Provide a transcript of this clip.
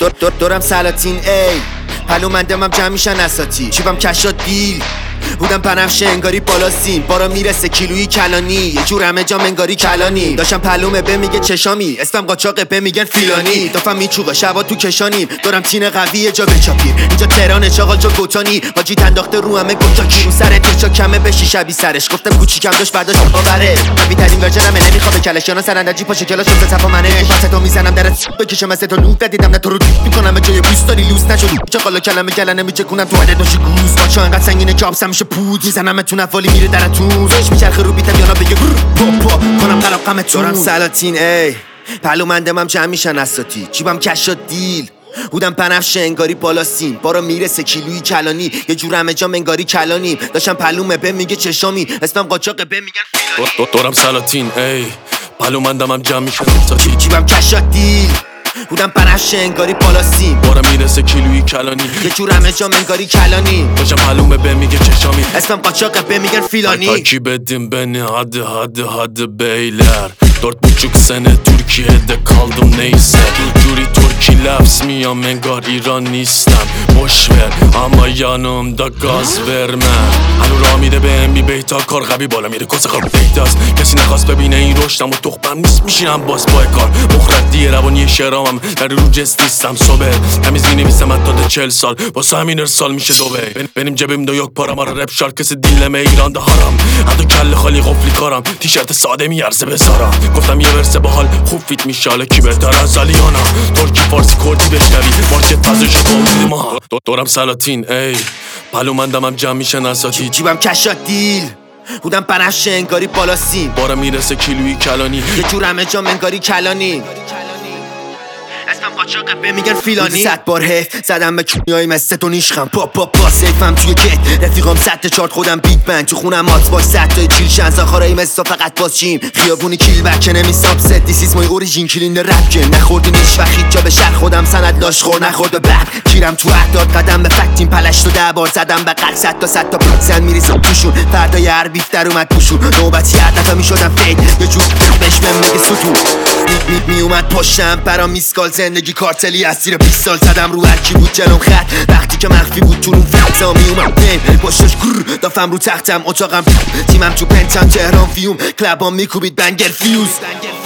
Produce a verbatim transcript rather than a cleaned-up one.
دور دور دورم سلاطین ای پلومندم هم جمع میشن اساتی چیبم کشات دیل بودم بنفشه انگاری بالا سیم بارا میرسه کیلویی کلانی یه جور همه جا انگاری کلانی داشتم پلومه به میگه چشامی اسمم قاچاقه به میگن فیلانی دافم میچوبه شبا تو کشانیم دورم تین قوی یه جا بچاپیر اینجا تهران چاقال جا گوتانی حاجی تنداخته رو همه گوتاکی رو سر تو کمه بشی شبی سرش گفتم کوچیکم داشت برداشت باوره قوی ترین ورژنم نمیخواد کلشیانا سرندجی پاشه کلاش شده صفا منه پس تو میزنم درت بکشم از تو نوت دیدم نه تو رو میکنم به جای بوست داری لوس نشدی چاقالا کلمه گلنه میچکونم تو حد داشی گوز باچا انقدر سنگینه که آبسم میشه پود میزنم تو نفالی میره درتون زش میچرخه رو بیتم یانا بگه پا پا کنم قلقمتون دورم سلاطین ای پلومندم هم جمع میشن اساتی چیبم کشات دیل بودم بنفشه انگاری بالا سیم بارا میرسه کیلویی کلانی یه جور همه جا انگاری کلانی داشتم پلومه به میگه چشامی اسمم قاچاقه به میگن فیلانی دورم سلاطین ای پلومندم هم جمع میشن اساتی چیبم کشات دیل بودم بنفشه انگاری بالا سیم بارا میرسه کیلویی کلانی یه جور همه جا انگاری کلانی داشتم پلومه به میگه چشامی اسمم قاچاقه به میگن فیلانی Takip edin beni hadi hadi hadi beyler Dört buçuk sene Türkiye'de kaldım neyse Juri Turki lafsmiyam engar İranistan Boş ver ama yanımda gaz verme هنو را میده بهم بی بیتا کار قوی بالا میره کس خواب دیتاست کسی نخواست ببینه این رشدم و تخبم نیست میشینم باز پای کار مخردی روانی شرامم در رو جست نیستم صبر تمیز مینویسم حتی ده چل سال واسه همین ارسال میشه دوبه benim cebimde yok param ara rap şarkısı dinleme İran'da haram حتی کل خالی قفلی کارم تیشرت ساده میارزه بذارم گفتم یه ورسه باحال خوب فیت میشه حالا کی بهتر از علیانا ترکی فارسی کردی بشنوی مارکت فضاشو باوری ما دورم سلاطین ای پلومندم هم جمع میشن اساتی جیبم کشات دیل بودم بنفشه انگاری بالا سیم بارا میرسه کیلویی کلانی یه جور همه جا انگاری کلانی اسمم قاچاقه به میگن فیلانی صد بار حیف زدم به کونیای مثل تو نیشخم پا پا پا سیفم توی گت رفیقام صد چارت خودم بیگ بند تو خونم مات باش صد تا چیل شن زاخارای مثل فقط باز چیم خیابونی کیل بک نمیساب ست دیسیز مای اوریجین کلین رپ که نخوردی نیش وخید جا به شهر خودم سند لاش خور نخورد به بر کیرم تو احداد قدم به فکتیم پلش تو ده بار زدم به قل صد تا صد تا پرسن میریزم توشون فردای هر بیف در اومد توشون نوبتی هر دفعه میشدم فید یه جور بهش بهم میگه ستون می می اومد پشتم برام میسکال زندگی کارتلی از زیر بیست سال زدم رو هرکی بود جلوم خط وقتی که مخفی بود تو اون فضا می اومد دیم پشتش گر دافم رو تختم اتاقم تیمم تو پنتم تهران فیوم کلبام میکوبید بنگر فیوز